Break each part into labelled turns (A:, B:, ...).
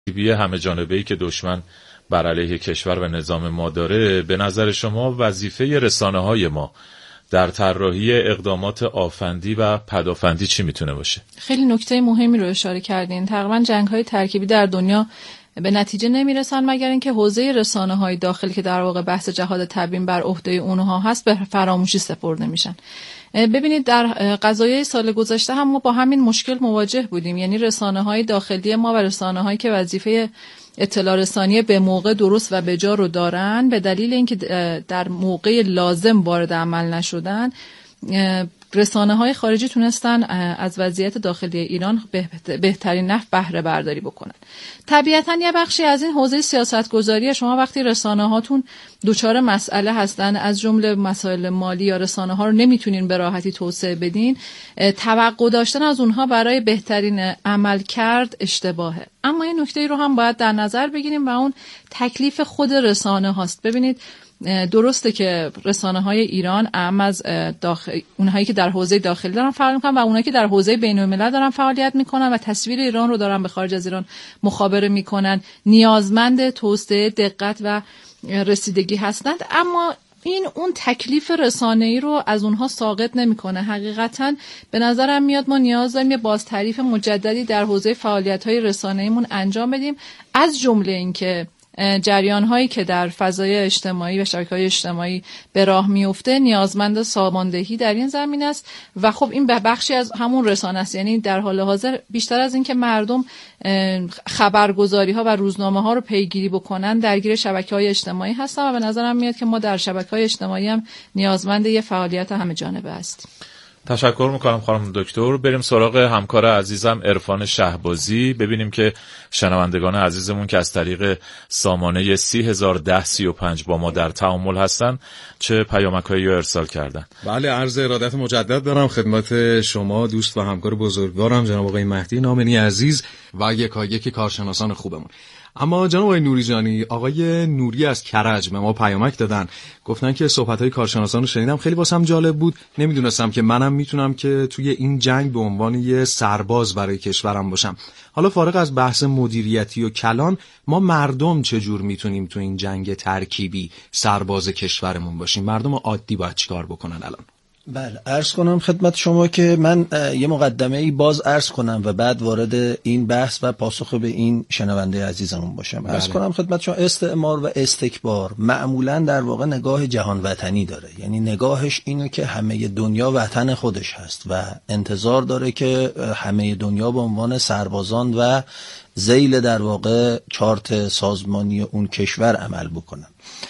A: ترکیبی همه جانبه‌ای که دشمن بر علیه کشور و نظام ما داره، به نظر شما وظیفه رسانه‌های ما در طراحی اقدامات آفندی و پدافندی چی میتونه باشه؟
B: خیلی نکته مهمی رو اشاره کردین. تقریبا جنگ‌های ترکیبی در دنیا به نتیجه نمیرسن مگر اینکه حوزه رسانه‌های داخلی که در واقع بحث جهاد تبیین بر عهده اونها هست به فراموشی سپرده میشن. ببینید در قضایای سال گذشته هم ما با همین مشکل مواجه بودیم، یعنی رسانه‌های داخلی ما و رسانه‌هایی که وظیفه اطلاع رسانی به موقع درست و به جا رو دارن، به دلیل اینکه در موقع لازم وارد عمل نشدن، رسانه‌های خارجی تونستن از وضعیت داخلی ایران بهترین نحو بهره برداری بکنن. طبیعتاً یه بخشی از این حوزه سیاستگذاری شما وقتی رسانه‌هاتون دوچار مسئله هستن، از جمله مسائل مالی یا رسانه‌ها رو نمیتونین به راحتی توسعه بدین، توقع داشتن از اونها برای بهترین عمل کرد اشتباهه. اما این نکته رو هم باید در نظر بگیریم و اون تکلیف خود رسانه هاست. ببینید درسته که رسانه‌های ایران اهم از اونهایی که در حوزه داخلی دارن فعالیت میکنن و اونهایی که در حوزه بین‌الملل دارن فعالیت میکنن و تصویر ایران رو دارن به خارج از ایران مخابره میکنن، نیازمند توسعه، دقت و رسیدگی هستند. اما این اون تکلیف رسانه‌ای رو از اونها ساقط نمیکنه. حقیقتاً به نظرم میاد ما نیاز داریم یه بازتعریف مجددی در حوزه فعالیت‌های رسانه‌ایمون انجام بدیم، از جمله اینکه جریان هایی که در فضای اجتماعی و شبکه‌های اجتماعی به راه میفته نیازمند ساماندهی در این زمین است و خب این بخشی از همون رسانه است. یعنی در حال حاضر بیشتر از این که مردم خبرگزاری ها و روزنامه ها رو پیگیری بکنن، درگیر شبکه‌های اجتماعی هستن و به نظرم میاد که ما در شبکه‌های اجتماعی هم نیازمند یه فعالیت همه جانبه هستیم.
A: تشکر میکنم خانم دکتر. بریم سراغ همکار عزیزم عرفان شهبازی، ببینیم که شنوندگان عزیزمون که از طریق سامانه 301035 با ما در تعامل هستن چه پیامک‌هایی رو ارسال کردن.
C: بله، عرض ارادت مجدد دارم خدمت شما دوست و همکار بزرگوارم جناب آقای مهدی نامنی عزیز و یکایک کارشناسان خوبمون. اما جناب آقای نوری جانی، آقای نوری از کرج به ما پیامک دادن، گفتن که صحبت‌های کارشناسان رو شنیدم، خیلی واسم جالب بود، نمیدونستم که منم میتونم که توی این جنگ به عنوان یه سرباز برای کشورم باشم. حالا فارغ از بحث مدیریتی و کلان، ما مردم چجور میتونیم تو این جنگ ترکیبی سرباز کشورمون باشیم؟ مردم عادی باید چیکار بکنن الان؟
D: بله، عرض کنم خدمت شما که من یه مقدمه ای باز عرض کنم و بعد وارد این بحث و پاسخ به این شنونده عزیزمون باشم. عرض کنم خدمت شما استعمار و استکبار معمولا در واقع نگاه جهان وطنی داره، یعنی نگاهش اینه که همه دنیا وطن خودش هست و انتظار داره که همه دنیا به عنوان سربازان و ذیل در واقع چارت سازمانی اون کشور عمل بکنن.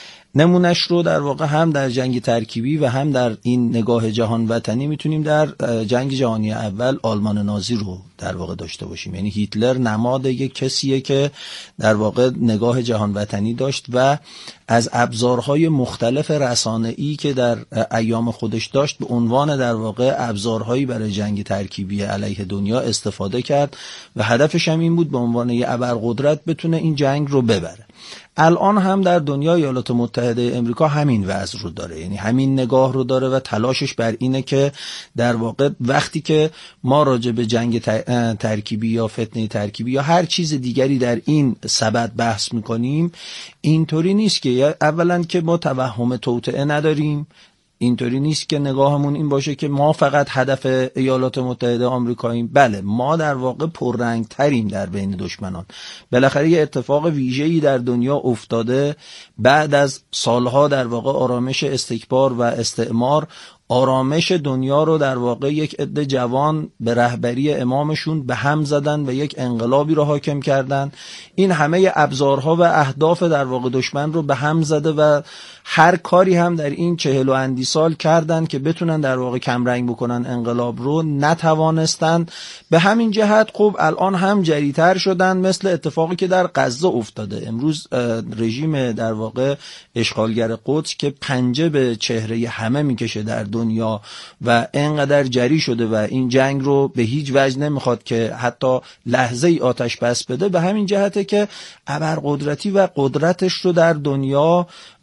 D: نمونش رو در واقع هم در جنگ ترکیبی و هم در این نگاه جهان وطنی میتونیم در جنگ جهانی اول آلمان نازی رو در واقع داشته باشیم. یعنی هیتلر نماد یک کسیه که در واقع نگاه جهان وطنی داشت و از ابزارهای مختلف رسانه‌ای که در ایام خودش داشت به عنوان در واقع ابزارهایی برای جنگ ترکیبی علیه دنیا استفاده کرد و هدفش هم این بود به عنوان یه ابرقدرت بتونه این جنگ رو ببره. الان هم در دنیای ایالات متحده امریکا همین وضع رو داره، یعنی همین نگاه رو داره و تلاشش بر اینه که در واقع وقتی که ما راجع به جنگ ترکیبی یا فتنه ترکیبی یا هر چیز دیگری در این سبد بحث میکنیم، اینطوری نیست که اولا که ما توهم توطئه نداریم، اینطوری نیست که نگاهمون این باشه که ما فقط هدف ایالات متحده آمریکاییم. بله، ما در واقع پررنگ تریم در بین دشمنان. بالاخره یه اتفاق ویژه‌ای در دنیا افتاده بعد از سالها در واقع آرامش استکبار و استعمار. آرامش دنیا رو در واقع یک عده جوان به رهبری امامشون به هم زدن و یک انقلابی رو حاکم کردن. این همه ابزارها و اهداف در واقع دشمن رو به هم زده و هر کاری هم در این 40 و اندی سال کردن که بتونن در واقع کمرنگ بکنن انقلاب رو، نتوانستن. به همین جهت خب الان هم جریتر شدن، مثل اتفاقی که در غزه افتاده. امروز رژیم در واقع اشغالگر قدس که پنجه به چهره همه میکشه در دنیا و اینقدر جری شده و این جنگ رو به هیچ وجه نمیخواد که حتی لحظه ای آتش بس بده. به همین جهته که ابرقدرتی و قدرتش رو در دنیا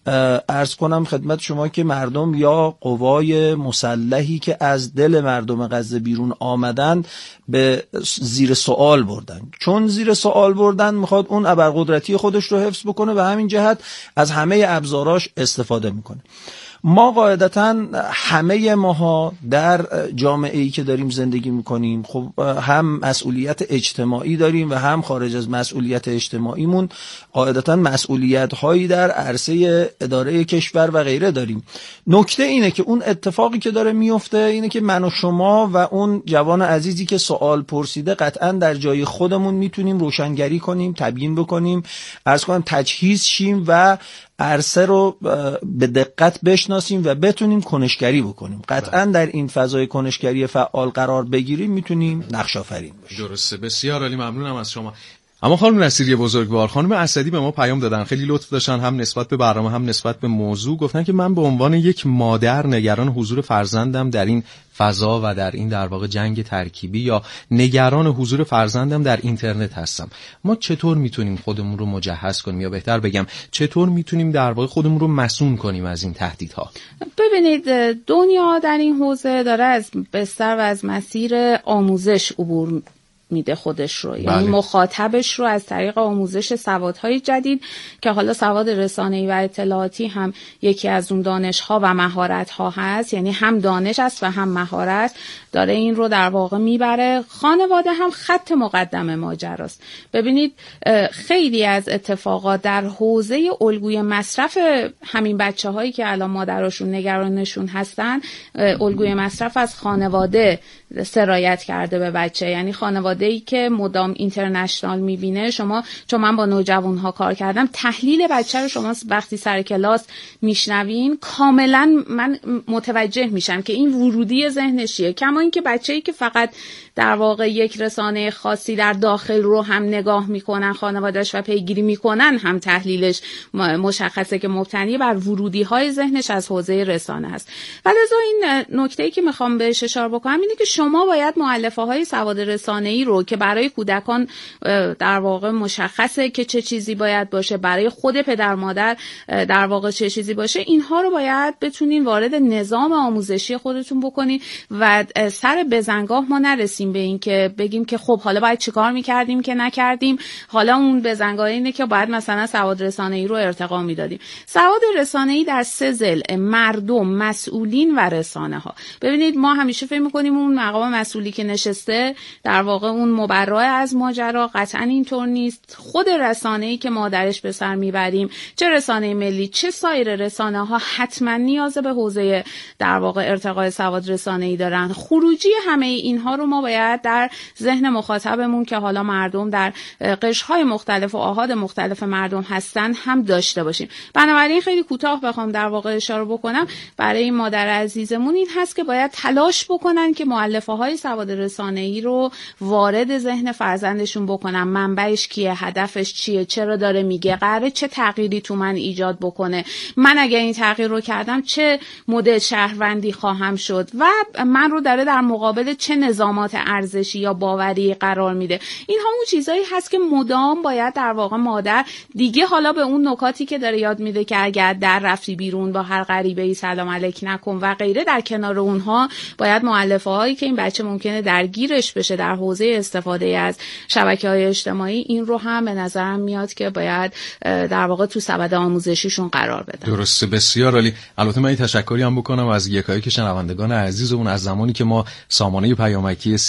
D: عرض کنم خدمت شما که مردم یا قوای مسلحی که از دل مردم غزه بیرون آمدن به زیر سوال بردن. چون زیر سوال بردن میخواد اون ابرقدرتی خودش رو حفظ بکنه و همین جهت از همه ابزاراش استفاده میکنه. ما قاعدتاً همه ماها در جامعه‌ای که داریم زندگی میکنیم خب هم مسئولیت اجتماعی داریم و هم خارج از مسئولیت اجتماعیمون قاعدتاً مسئولیت هایی در عرصه اداره کشور و غیره داریم. نکته اینه که اون اتفاقی که داره میفته اینه که من و شما و اون جوان عزیزی که سوال پرسیده قطعاً در جای خودمون میتونیم روشنگری کنیم، تبیین بکنیم، عرض کنم تجهیز شیم و عرصه رو به دقت بشناسیم و بتونیم کنشگری بکنیم. قطعاً در این فضای کنشگری فعال قرار بگیریم میتونیم نقش آفرین باشیم.
C: درسته، بسیار عالی، ممنونم از شما. اما خانم نصیری بزرگوار، خانم اسدی به ما پیام دادن، خیلی لطف داشتن هم نسبت به برنامه هم نسبت به موضوع. گفتن که من به عنوان یک مادر نگران حضور فرزندم در این فضا و در این در واقع جنگ ترکیبی یا نگران حضور فرزندم در اینترنت هستم. ما چطور میتونیم خودمون رو مجهز کنیم، یا بهتر بگم چطور میتونیم در واقع خودمون رو مسئول کنیم از این تهدیدها؟
E: ببینید، دنیا در این حوزه داره از بستر و از مسیر آموزش عبور میده خودش رو، یعنی مخاطبش رو از طریق آموزش سوادهای جدید که حالا سواد رسانه‌ای و اطلاعاتی هم یکی از اون دانش‌ها و مهارت‌ها هست، یعنی هم دانش است و هم مهارت، داره این رو در واقع میبره. خانواده هم خط مقدم ماجراست. ببینید خیلی از اتفاقات در حوزه الگوی مصرف همین بچه‌هایی که الان مادراشون نگرانشون هستن، الگوی مصرف از خانواده سرایت کرده به بچه. یعنی خانواده‌ای که مدام اینترنشنال میبینه، شما چون من با نوجوان‌ها کار کردم، تحلیل بچه رو شما وقتی سر کلاس میشنوین کاملا من متوجه میشم که این ورودی ذهنشیه. کما اینکه بچه‌ای که فقط در واقع یک رسانه خاصی در داخل رو هم نگاه میکنن خانواده‌اش و پیگیری میکنن، هم تحلیلش مشخصه که مبتنی بر ورودی‌های ذهنش از حوزه رسانه هست. ولذا این نکته‌ای که میخوام بهش اشاره بکنم اینه که شما باید مؤلفه‌های سواد رسانه‌ای رو که برای کودکان در واقع مشخصه که چه چیزی باید باشه، برای خود پدر مادر در واقع چه چیزی باشه، اینها رو باید بتونین وارد نظام آموزشی خودتون بکنین و سر بزنگاه ما نرسیم به این که بگیم که خب حالا باید چیکار می‌کردیم که نکردیم. حالا اون بزنگاه اینه که باید مثلا سواد رسانه‌ای رو ارتقا میدادیم. سواد رسانه‌ای در سه ضلع: مردم، مسئولین و رسانه‌ها. ببینید ما همیشه فکر می‌کنیم اون مقام مسئولی که نشسته در واقع اون مبرا از ماجرا، قطعا اینطور نیست. خود رسانه‌ای که ما درش به سر میبریم، چه رسانه ملی چه سایر رسانه‌ها، حتما نیاز به حوزه در واقع ارتقای سواد رسانه‌ای دارن. خروجی همه اینها رو ما باید در ذهن مخاطبمون که حالا مردم در قشرهای مختلف و آحاد مختلف مردم هستن هم داشته باشیم. بنابراین خیلی کوتاه بخوام در واقع اشاره بکنم، برای این مادر عزیزمون این هست که باید تلاش بکنن که مؤلفه‌های سواد رسانه‌ای رو وارد ذهن فرزندشون بکنن. منبعش کیه، هدفش چیه، چرا داره میگه، قراره چه تغییری تو من ایجاد بکنه، من اگه این تغییر رو کردم چه مدل شهروندی خواهم شد و من رو داره در مقابل چه نظامات ارزشی یا باوری قرار میده. این همون چیزایی هست که مدام باید در واقع مادر دیگه حالا به اون نکاتی که داره یاد میده که اگر در رفتی بیرون با هر غریبه‌ای سلام علیک نکن و غیره، در کنار اونها باید مؤلفه‌هایی که این بچه ممکنه درگیرش بشه در حوزه استفاده از شبکه‌های اجتماعی، این رو هم به نظرم میاد که باید در واقع تو سبد آموزشیشون قرار بدن.
C: درسته، بسیار عالی. البته من تشکری هم بکنم از یکایک شنوندگان عزیزمون. از زمانی که ما سامانه پیامکی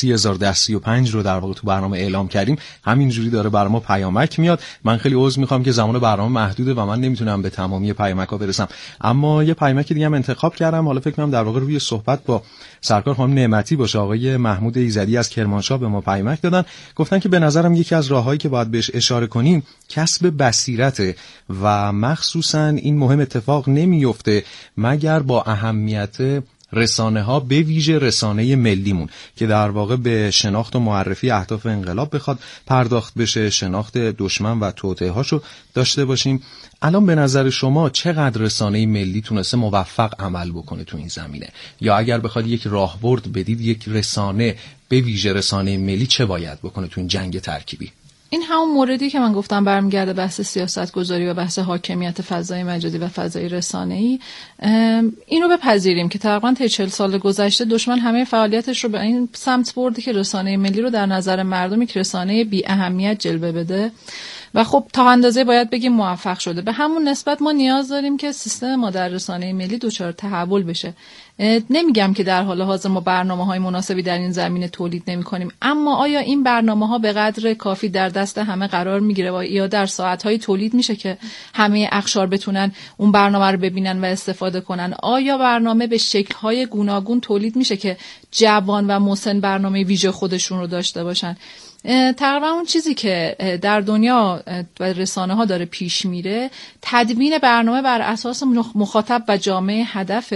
C: 30135 رو در واقع تو برنامه اعلام کردیم، همینجوری داره برای ما پیامک میاد. من خیلی عذر میخوام که زمان برنامه محدوده و من نمیتونم به تمامی پیامک‌ها برسم، اما یه پیامک دیگه هم انتخاب کردم. حالا فکر کنم در واقع روی صحبت با سرکار خانم نعمتی باشه. آقای محمود ایزدی از کرمانشاه به ما پیامک دادن، گفتن که به نظرم یکی از راههایی که باید بهش اشاره کنیم کسب بصیرت و مخصوصا این مهم اتفاق نمیفته مگر با اهمیت رسانه ها، به ویژه رسانه ملیمون که در واقع به شناخت و معرفی اهداف انقلاب بخواد پرداخت بشه، شناخت دشمن و توطئه هاشو داشته باشیم. الان به نظر شما چقدر رسانه ملی تونسته موفق عمل بکنه تو این زمینه؟ یا اگر بخواد یک راهبرد بدید، یک رسانه به ویژه رسانه ملی چه باید بکنه تو این جنگ ترکیبی؟
B: این همون موردی که من گفتم برمیگرده بحث سیاست گذاری و بحث حاکمیت فضای مجازی و فضای رسانه‌ای. اینو بپذیریم که تقریبا تا 40 سال گذشته دشمن همه فعالیتش رو به این سمت برده که رسانه ملی رو در نظر مردم یک رسانه بی اهمیت جلوه بده و خب تا اندازه باید بگیم موفق شده. به همون نسبت ما نیاز داریم که سیستم ما در رسانه ملی دچار تحول بشه. نمیگم که در حال حاضر ما برنامه‌های مناسبی در این زمینه تولید نمی‌کنیم، اما آیا این برنامه‌ها به قدر کافی در دست همه قرار میگیره یا در ساعت‌های تولید میشه که همه اقشار بتونن اون برنامه رو ببینن و استفاده کنن؟ آیا برنامه به شکل‌های گوناگون تولید میشه که جوان و مسن برنامه ویژه خودشون رو داشته باشن؟ تقریبا اون چیزی که در دنیا و رسانه ها داره پیش میره تدوین برنامه بر اساس مخاطب و جامعه هدف.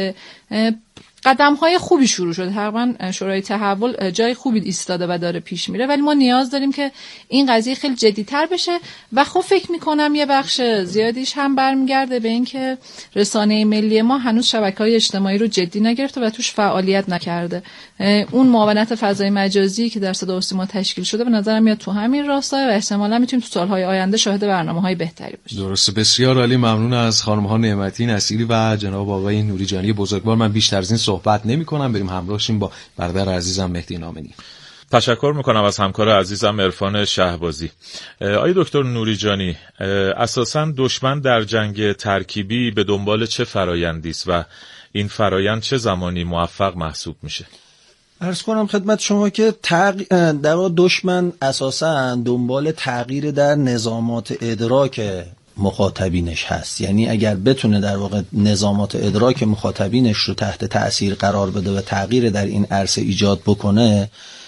B: قدم های خوبی شروع شده، تقریبا شورای تحول جای خوبی ایستاده و داره پیش میره، ولی ما نیاز داریم که این قضیه خیلی جدی‌تر بشه و خب فکر میکنم یه بخش زیادیش هم برمیگرده به این که رسانه ملی ما هنوز شبکه‌های اجتماعی رو جدی نگرفته و توش فعالیت نکرده. اون معاونت فضای مجازی که در صدا و سیما تشکیل شده به نظرم میاد تو همین راستای و احتمالاً میتونیم تو سالهای آینده شاهد برنامه‌های بهتری باشیم.
C: درسته. بسیار عالی. ممنون از خانم‌ها نعمتی نصیری و جناب آقای نوریجانی بزرگوار. من بیشتر از این صحبت نمی‌کنم، بریم همراهشیم با برادر عزیزم مهدی نامنی.
A: تشکر میکنم از همکار عزیزم عرفان شهبازی. آقای دکتر نوریجانی، اساساً دشمن در جنگ ترکیبی به دنبال چه فرایندی است و این فرایند چه زمانی موفق محسوب میشه؟
D: عرض کنم خدمت شما که در دشمن اساساً دنبال تغییر در نظامات ادراک مخاطبینش هست. یعنی اگر بتونه در واقع نظامات ادراک مخاطبینش رو تحت تأثیر قرار بده و تغییر در این عرصه ایجاد بکنه،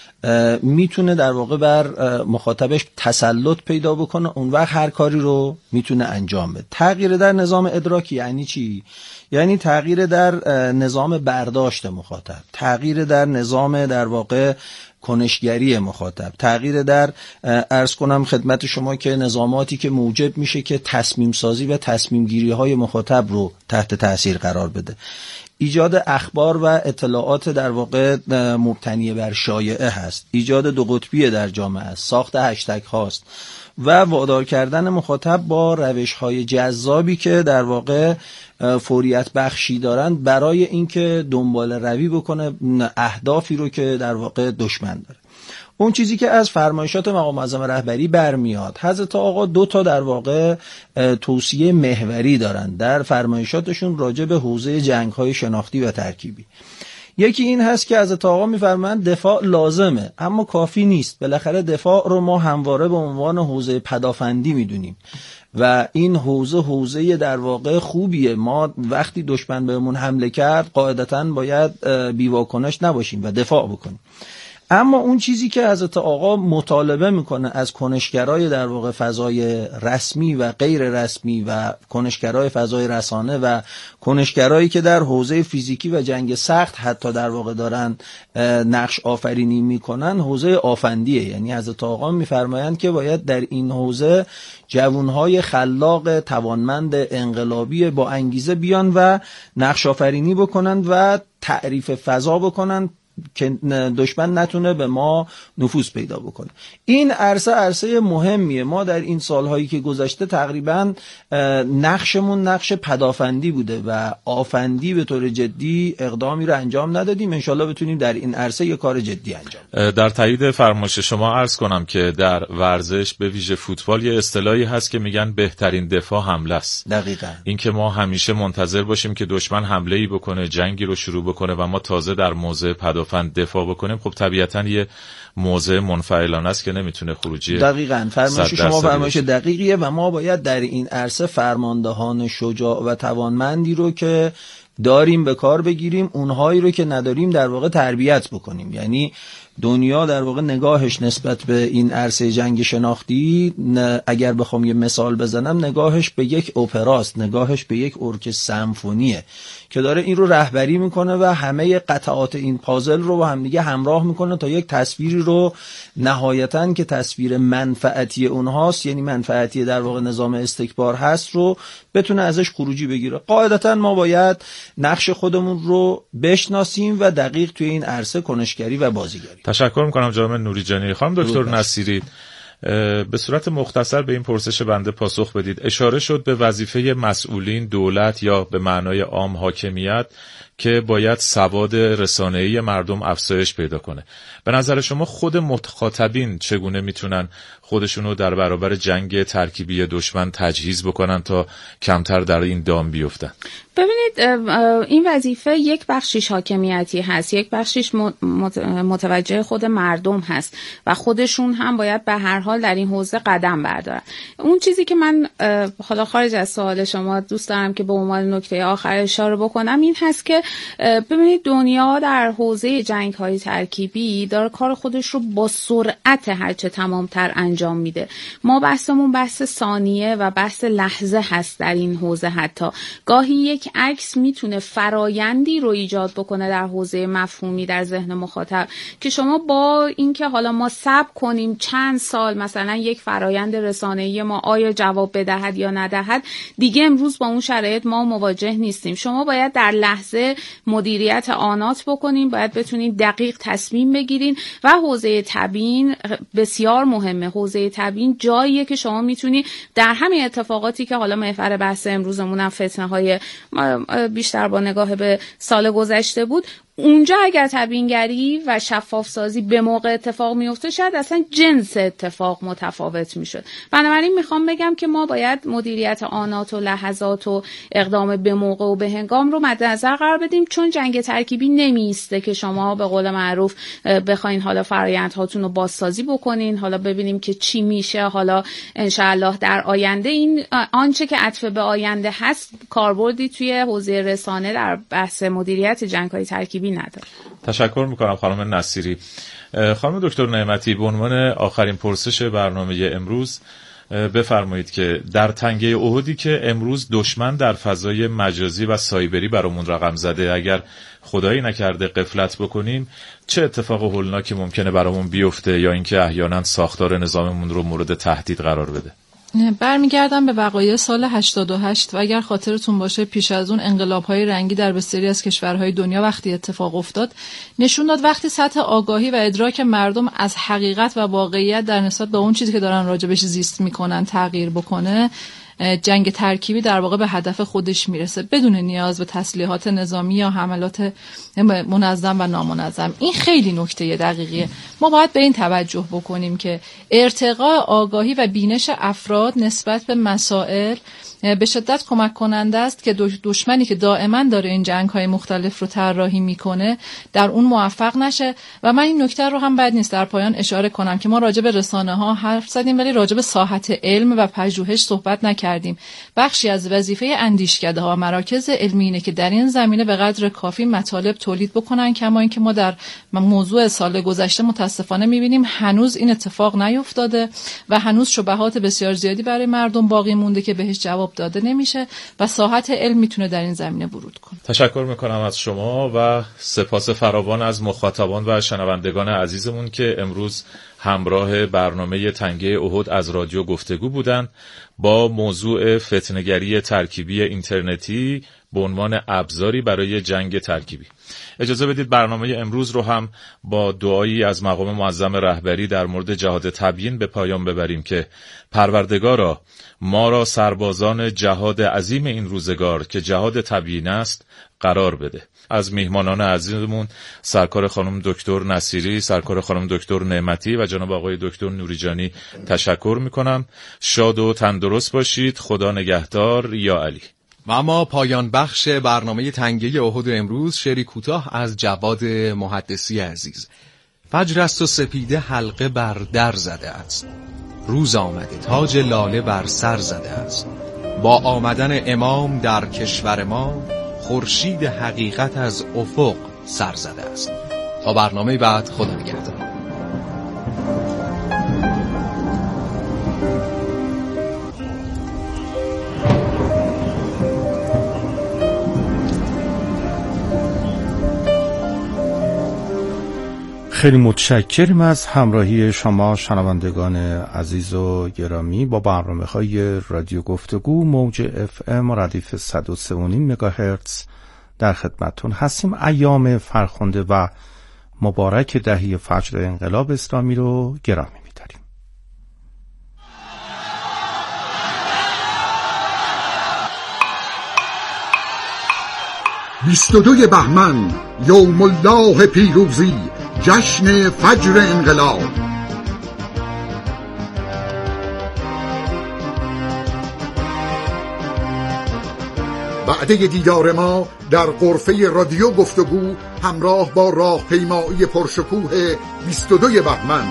D: میتونه در واقع بر مخاطبش تسلط پیدا بکنه، اون وقت هر کاری رو میتونه انجام بده. تغییر در نظام ادراکی یعنی چی؟ یعنی تغییر در نظام برداشت مخاطب، تغییر در نظام در واقع کنشگری مخاطب، تغییر در عرض کنم خدمت شما که نظاماتی که موجب میشه که تصمیم سازی و تصمیم گیری های مخاطب رو تحت تأثیر قرار بده. ایجاد اخبار و اطلاعات در واقع مبتنی بر شایعه هست، ایجاد دو قطبی در جامعه است، ساخت هشتگ هاست و وادار کردن مخاطب با روش های جذابی که در واقع فوریت بخشی دارند برای اینکه دنبال روی بکنه اهدافی رو که در واقع دشمن داره. اون چیزی که از فرمایشات مقام معظم رهبری برمیاد، حضرت آقا دو تا در واقع توصیه محوری دارن در فرمایشاتشون راجع به حوزه جنگ‌های شناختی و ترکیبی. یکی این هست که حضرت آقا میفرمایند دفاع لازمه اما کافی نیست. بالاخره دفاع رو ما همواره به عنوان حوزه پدافندی میدونیم و این حوزه در واقع خوبیه. ما وقتی دشمن بهمون حمله کرد قاعدتاً باید بی‌واکنش نباشیم و دفاع بکنیم. اما اون چیزی که حضرت آقا مطالبه میکنه از کنشگرای در واقع فضای رسمی و غیر رسمی و کنشگرای فضای رسانه و کنشگرایی که در حوزه فیزیکی و جنگ سخت حتی در واقع دارن نقش آفرینی میکنن، حوزه آفندیه. یعنی حضرت آقا میفرمایند که باید در این حوزه جوانهای خلاق توانمند انقلابی با انگیزه بیان و نقش آفرینی بکنند و تعریف فضا بکنند که دشمن نتونه به ما نفوذ پیدا بکنه. این عرصه مهمیه. ما در این سالهایی که گذشته تقریبا نقشمون نقش پدافندی بوده و آفندی به طور جدی اقدامی رو انجام ندادیم. انشالله بتونیم در این عرصه یک کار جدی انجام.
A: در تایید فرمایش شما عرض کنم که در ورزش به ویژه فوتبال یه اصطلاحی هست که میگن بهترین دفاع حمله است.
D: دقیقاً.
A: این که ما همیشه منتظر باشیم که دشمن حمله‌ای بکنه، جنگی رو شروع بکنه و ما تازه در موضع پدافند دفاع بکنیم، خب طبیعتاً یه موضع منفعلانه است که نمیتونه خروجی.
D: دقیقاً فرمایش شما فرمایش دقیقیه و ما باید در این عرصه فرماندهان شجاع و توانمندی رو که داریم به کار بگیریم، اونهایی رو که نداریم در واقع تربیت بکنیم. یعنی دنیا در واقع نگاهش نسبت به این عرصه جنگ شناختی، اگر بخوام یه مثال بزنم، نگاهش به یک اپراست، نگاهش به یک ارکستر سمفونیه که داره این رو رهبری میکنه و همه قطعات این پازل رو با هم دیگه همراه میکنه تا یک تصویری رو نهایتاً که تصویر منفعتی اونهاست، یعنی منفعتی در واقع نظام استکبار هست، رو بتونه ازش خروجی بگیره. قاعدتاً ما باید نقش خودمون رو بشناسیم و دقیق توی این عرصه کنشگری و بازیگری.
A: تشکر میکنم جناب نوریجانی. خانم دکتر نصیری، به صورت مختصر به این پرسش بنده پاسخ بدید. اشاره شد به وظیفه مسئولین، دولت یا به معنای عام حاکمیت که باید سواد رسانه‌ای مردم افزایش پیدا کنه. به نظر شما خود مخاطبین چگونه میتونن خودشونو در برابر جنگ ترکیبی دشمن تجهیز بکنن تا کمتر در این دام بیفتن؟
E: ببینید، این وظیفه یک بخشیش حاکمیتی هست، یک بخشیش متوجه خود مردم هست و خودشون هم باید به هر حال در این حوزه قدم بردارن. اون چیزی که من حالا خارج از سوال شما دوست دارم که به عنوان نکته آخر اشاره بکنم این هست که ببینید دنیا در حوزه جنگ‌های ترکیبی داره کار خودش رو با سرعت هرچه تمامتر انجام میده. ما بحثمون بحث ثانیه و بحث لحظه هست در این حوزه. حتی گاهی یک عکس میتونه فرایندی رو ایجاد بکنه در حوزه مفهومی در ذهن مخاطب که شما با اینکه حالا ما صبر کنیم چند سال مثلا یک فرایند رسانه‌ای ما آیا جواب بدهد یا ندهد، دیگه امروز با اون شرایط ما مواجه نیستیم. شما باید در لحظه مدیریت آنات بکنین، باید بتونین دقیق تصمیم بگیرین و حوزه تبیین بسیار مهمه. حوزه تبیین جاییه که شما میتونی در همین اتفاقاتی که حالا محور بحث امروزمون هم فتنه‌های بیشتر با نگاه به سال گذشته بود، اونجا اگر تبیینگری و شفاف سازی به موقع اتفاق میفته شاید اصلا جنس اتفاق متفاوت میشد. بنابراین میخوام بگم که ما باید مدیریت آنات و لحظات و اقدام به موقع و به هنگام رو مد نظر قرار بدیم، چون جنگ ترکیبی نمیسته که شما به قول معروف بخواین حالا فرآیندهاتون رو بازسازی بکنین، حالا ببینیم که چی میشه، حالا انشاءالله در آینده این آنچه که عطف به آینده هست کاربردی توی حوزه رسانه در بحث مدیریت جنگ‌های ترکیبی نداره.
A: تشکر میکنم خانم نصیری. خانم دکتر نعمتی، به عنوان آخرین پرسش برنامه امروز بفرمایید که در تنگه احدی که امروز دشمن در فضای مجازی و سایبری برامون رقم زده، اگر خدایی نکرده غفلت بکنیم چه اتفاق هولناکی ممکنه برامون بیفته یا اینکه احیانا ساختار نظاممون رو مورد تهدید قرار بده؟
B: برمیگردم به وقایع سال 88 و اگر خاطرتون باشه پیش از اون انقلاب‌های رنگی در بسیاری از کشورهای دنیا وقتی اتفاق افتاد نشون داد وقتی سطح آگاهی و ادراک مردم از حقیقت و واقعیت در نسبت به اون چیزی که دارن راجبش زیست میکنن تغییر بکنه، جنگ ترکیبی در واقع به هدف خودش میرسه بدون نیاز به تسلیحات نظامی یا حملات منظم و نامنظم. این خیلی نکته دقیقیه. ما باید به این توجه بکنیم که ارتقاء آگاهی و بینش افراد نسبت به مسائل به شدت کمک کننده است که دشمنی که دائما داره این جنگ‌های مختلف رو طراحی میکنه در اون موفق نشه. و من این نکته رو هم بد نیست در پایان اشاره کنم که ما راجع به رسانه‌ها حرف زدیم ولی راجع به ساحت علم و پژوهش صحبت نکردیم. بخشی از وظیفه اندیشکده‌ها و مراکز علمی اینه که در این زمینه به قدر کافی مطالب تولید بکنن، کما اینکه ما در موضوع سال گذشته متاسفانه می‌بینیم هنوز این اتفاق نیفتاده و هنوز شبهات بسیار زیادی برای مردم باقی مونده که بهش جواب داده نمیشه و ساحت علم میتونه در این زمینه ورود کنه.
A: تشکر میکنم از شما و سپاس فراوان از مخاطبان و شنوندگان عزیزمون که امروز همراه برنامه تنگه احد از رادیو گفتگو بودن با موضوع فتنه‌گری ترکیبی اینترنتی به عنوان ابزاری برای جنگ ترکیبی. اجازه بدید برنامه امروز رو هم با دعایی از مقام معظم رهبری در مورد جهاد تبیین به پایان ببریم که پروردگارا ما را سربازان جهاد عظیم این روزگار که جهاد تبیین است قرار بده. از میهمانان عزیزمون سرکار خانم دکتر نصیری، سرکار خانم دکتر نعمتی و جناب آقای دکتر نوریجانی تشکر میکنم. شاد و تندرست باشید. خدا نگهدار. یا علی.
C: و اما پایان بخش برنامه تنگه احد امروز شعری کوتاه از جواد محدثی عزیز. فجر است و سپیده حلقه بر در زده است، روز آمده تاج لاله بر سر زده است. با آمدن امام در کشور ما خورشید حقیقت از افق سر زده است. تا برنامه بعد، خدا نگهدار.
F: خیلی متشکرم از همراهی شما شنوندگان عزیز و گرامی با برنامه‌های رادیو گفتگو موج FM ردیف 103.5 مگاهرتز در خدمتتون هستیم. ایام فرخنده و مبارک دهه فجر انقلاب اسلامی رو گرامی می‌داریم.
G: 22 بهمن یوم الله پیروزی، جشن فجر انقلاب. وعده دیدار ما در غرفه رادیو گفتگو همراه با راهپیمایی پرشکوه 22 بهمن.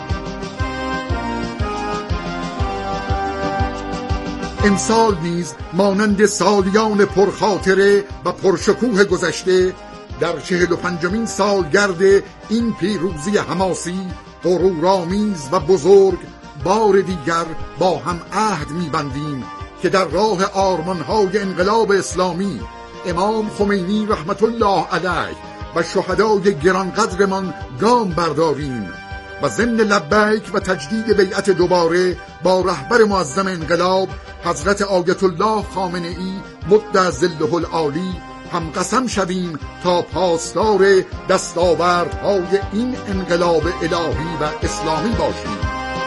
G: امسال نیز مانند سالیان پرخاطره و پرشکوه گذشته در 45مین سالگرد این پیروزی حماسی، غرورآمیز و بزرگ، بار دیگر با هم عهد می‌بندیم که در راه آرمان‌های انقلاب اسلامی امام خمینی رحمت الله علیه و شهدای گرانقدرمان گام برداریم و ضمن لبیک و تجدید بیعت دوباره با رهبر معظم انقلاب حضرت آیت الله خامنه ای مد ظله العالی هم قسم شویم تا پاسدار دستاوردهای این انقلاب الهی و اسلامی باشیم.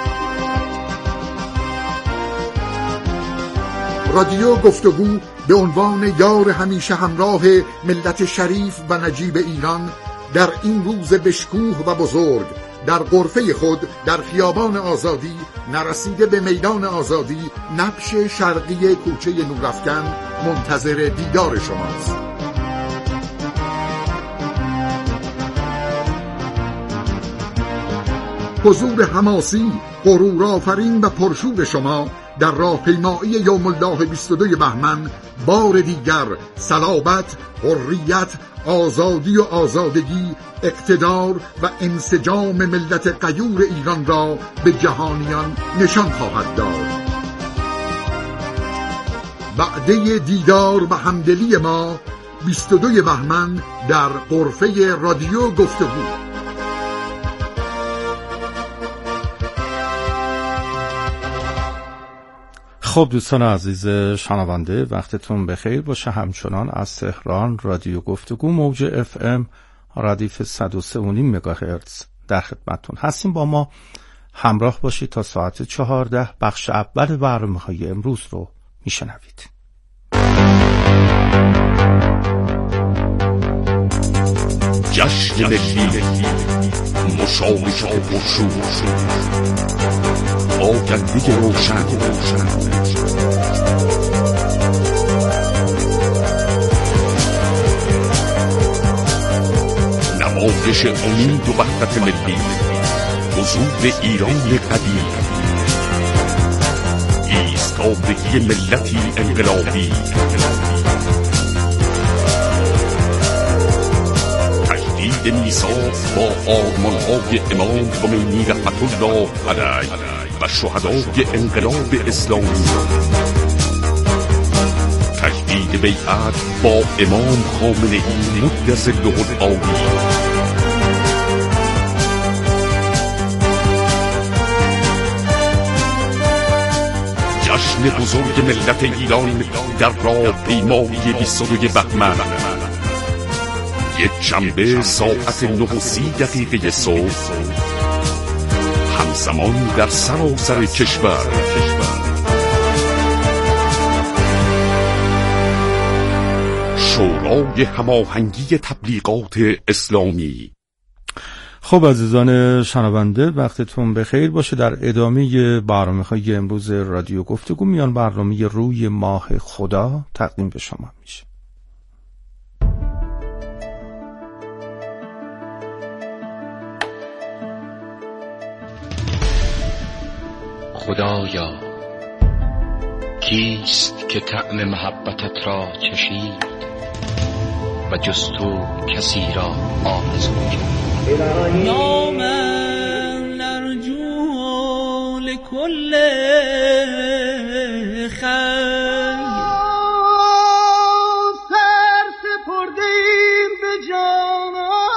G: رادیو گفتگو به عنوان یار همیشه همراه ملت شریف و نجیب ایران در این روز بشکوه و بزرگ در غرفه خود در خیابان آزادی نرسیده به میدان آزادی نبش شرقی کوچه نورافکن منتظر دیدار شماست. حضور حماسی، غرورآفرین و پرشور شما در راهپیمایی یوم الله 22 بهمن بار دیگر صلابت، حریت، آزادی و آزادگی، اقتدار و انسجام ملت غیور ایران را به جهانیان نشان خواهد داد. وعده دیدار و همدلی ما 22 بهمن در غرفه رادیو گفتگو.
F: خب دوستان عزیز شنونده، وقتتون بخیر باشه. همچنان از تهران رادیو گفتگو موج FM ردیف 103.5 مگاهرتز در خدمتتون هستیم. با ما همراه باشید تا ساعت 14. بخش اول برنامه‌های امروز رو میشنوید.
H: جشن ملی، مشارکت پرشور، آگندی روشن، نمایش امید و وحدت ملی، حضور ایران قدیم، ایستادگی ملتی انقلابی، تجدید میثاق با آرمان‌های امام خمینی رحمت الله علیه و شهدای انقلاب اسلامی، تجدید بیعت با امام خامنه ای مد ظله العالی، جشن بزرگ ملت ایران در راهپیمایی 22 بهمن، یک شنبه ساعت 9:30 صبح، همزمان در سراسر کشور. شورای هماهنگی تبلیغات اسلامی.
F: خب عزیزان شنونده، وقتتون بخیر باشه. در ادامه برنامه‌های امروز رادیو گفتگو میان برنامه روی ماه خدا تقدیم به شما میشه.
I: خدایا کیست که طعم محبتت را چشید و جز تو کسی را آرزو کرد.
J: یا من نرجو لکل خیر، سر سپردیم به جان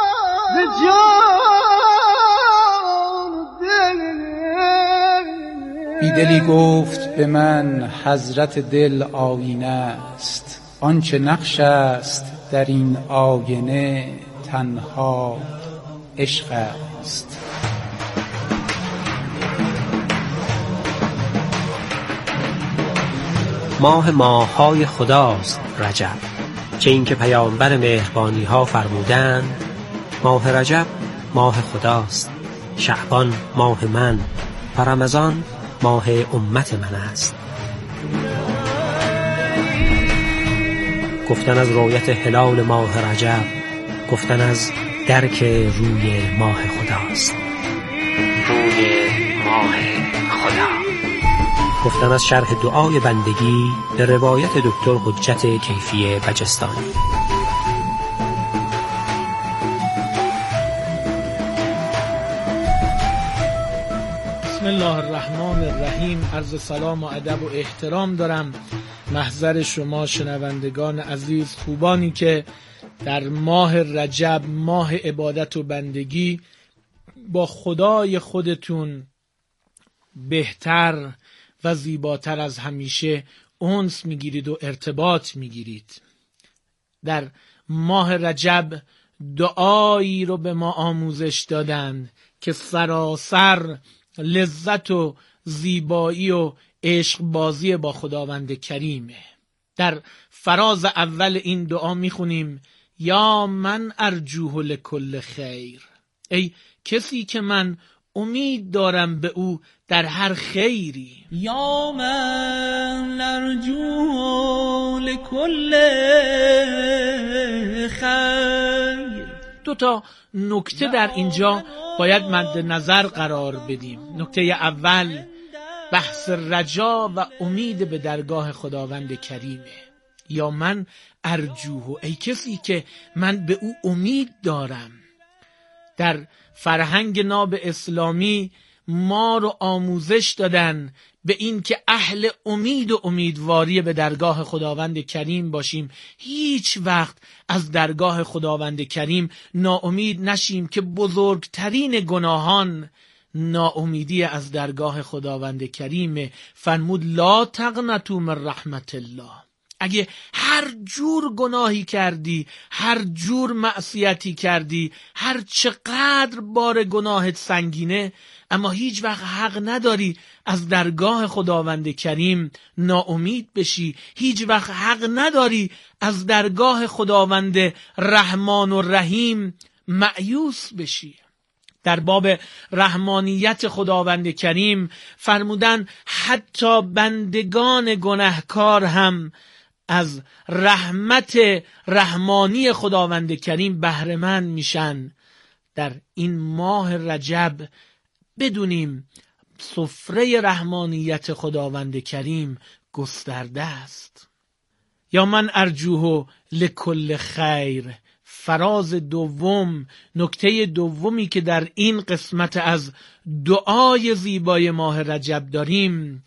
K: بیدلی گفت به من حضرت دل آینه است، آنچه نقش است در این آینه تنها عشق است.
L: ماه ماه‌های خداست رجب، گرچه اینکه پیامبر مهربانی ها فرمودند ماه رجب ماه خداست، شعبان ماه من و رمضان ماه امت من است. گفتن از رؤیت هلال ماه رجب گفتن از درک روی ماه خداست. روی ماه خدا. گفتن از شرح دعای بندگی به روایت دکتر حجت کیفی بجستانی.
M: بسم الله الرحمن الرحیم. عرض سلام و ادب و احترام دارم محضر شما شنوندگان عزیز، خوبانی که در ماه رجب، ماه عبادت و بندگی، با خدای خودتون بهتر و زیباتر از همیشه انس میگیرید و ارتباط میگیرید. در ماه رجب دعایی رو به ما آموزش دادن که سراسر لذت و زیبایی و عشق بازی با خداوند کریمه. در فراز اول این دعا میخونیم یا من ارجوه لکل خیر، ای کسی که من امید دارم به او در هر خیری.
J: یا من ارجوه لکل خیر.
M: دو تا نکته در اینجا باید مد نظر قرار بدیم. نکته اول بحث رجا و امید به درگاه خداوند کریمه. یا من ارجوه، ای کسی که من به او امید دارم. در فرهنگ ناب اسلامی ما رو آموزش دادن به این که اهل امید و امیدواری به درگاه خداوند کریم باشیم. هیچ وقت از درگاه خداوند کریم ناامید نشیم که بزرگترین گناهان ناامیدی از درگاه خداوند کریم. فرمود لا تقنطوا من رحمت الله. اگه هر جور گناهی کردی، هر جور معصیتی کردی، هر چقدر بار گناهت سنگینه، اما هیچ وقت حق نداری از درگاه خداوند کریم ناامید بشی. هیچ وقت حق نداری از درگاه خداوند رحمان و رحیم مایوس بشی. در باب رحمانیت خداوند کریم فرمودن حتی بندگان گناهکار هم از رحمت رحمانی خداوند کریم بهره مند میشن. در این ماه رجب بدونیم سفره رحمانیت خداوند کریم گسترده است. یا من ارجوه لکل خیر. فراز دوم، نکته دومی که در این قسمت از دعای زیبای ماه رجب داریم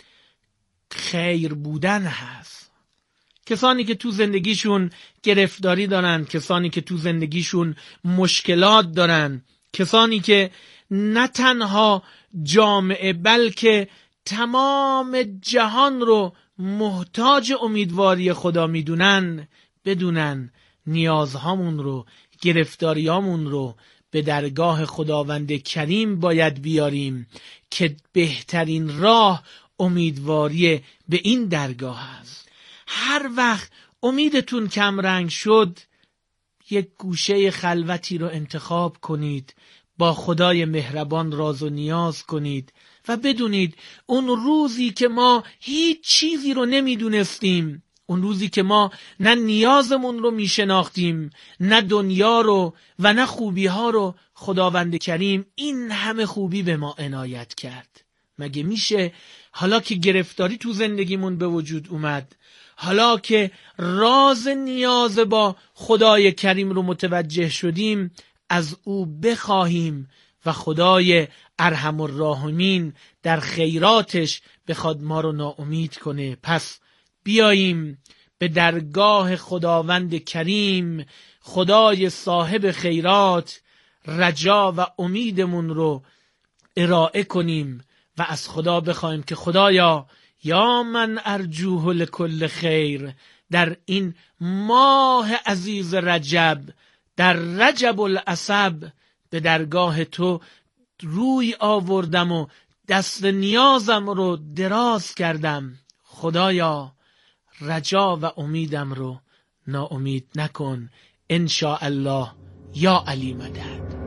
M: خیر بودن هست. کسانی که تو زندگیشون گرفتاری دارن، کسانی که تو زندگیشون مشکلات دارن، کسانی که نه تنها جامعه بلکه تمام جهان رو محتاج امیدواری خدا میدونن، بدونن نیازهامون رو، گرفتاریامون رو به درگاه خداوند کریم باید بیاریم که بهترین راه امیدواری به این درگاه است. هر وقت امیدتون کم رنگ شد یک گوشه خلوتی رو انتخاب کنید، با خدای مهربان راز و نیاز کنید و بدونید اون روزی که ما هیچ چیزی رو نمیدونستیم، اون روزی که ما نه نیازمون رو میشناختیم، نه دنیا رو و نه خوبی ها رو، خداوند کریم این همه خوبی به ما عنایت کرد. مگه میشه حالا که گرفتاری تو زندگیمون به وجود اومد، حالا که راز نیاز با خدای کریم رو متوجه شدیم، از او بخواهیم و خدای ارحم الراحمین در خیراتش بخواد ما رو ناامید کنه؟ پس بیاییم به درگاه خداوند کریم، خدای صاحب خیرات، رجا و امیدمون رو ارائه کنیم و از خدا بخوایم که خدایا یا من ارجوه لکل خیر، در این ماه عزیز رجب، در رجب العصب به درگاه تو روی آوردم و دست نیازم رو دراز کردم. خدایا رجا و امیدم رو ناامید نکن، ان شاء الله یا علی مدد.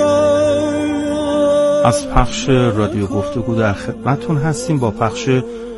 F: از پخش رادیو گفتگو در خدمتتون هستیم با پخش